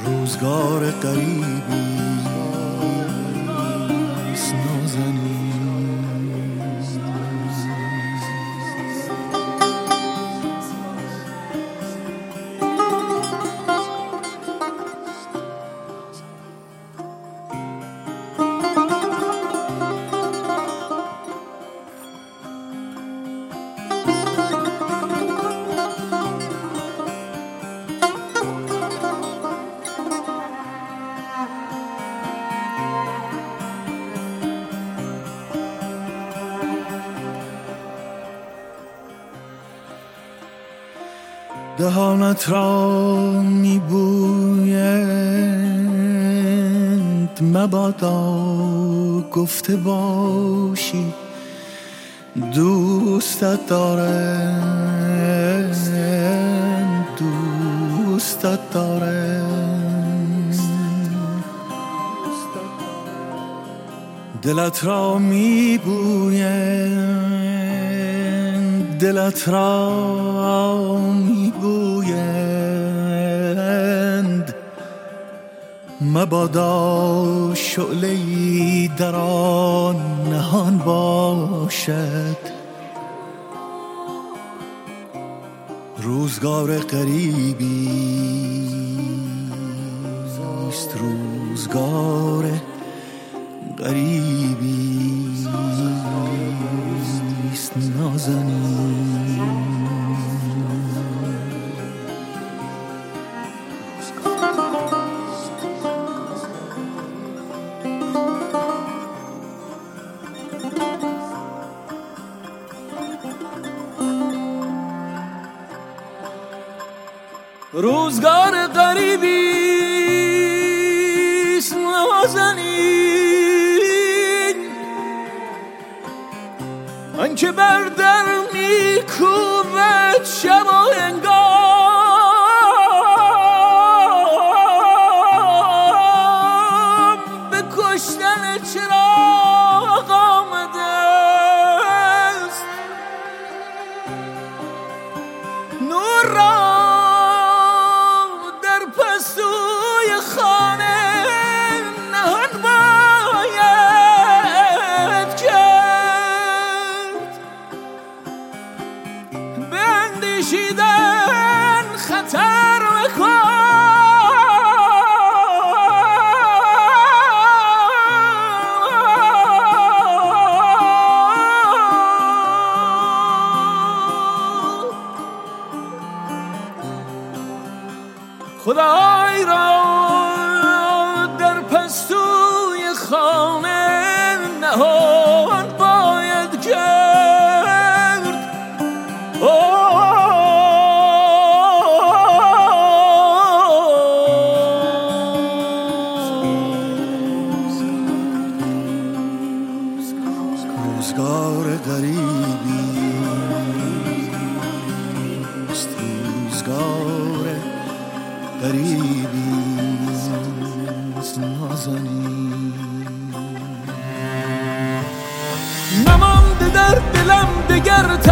روزگار غریبی نازنین. دهانت را میبویند مبادا گفته باشی دوستت دارند، دوستت دارند. دلت را میبویند، دلت را میبویند مبادا شعله‌ای در آن نهان باشد. روزگار غریبی است، روزگار غریبی است نازنین. روزگار غریبی است نازنین، آنکه بر در میکوبد شب و هنگام به کشتن چراغ آمده است. نور را اندیشیدن خطر خدای را در پستوی خانه نهان باید کرد. روزگار غریبی است، روزگار غریبی است نازنین. نمانده در دلم دگر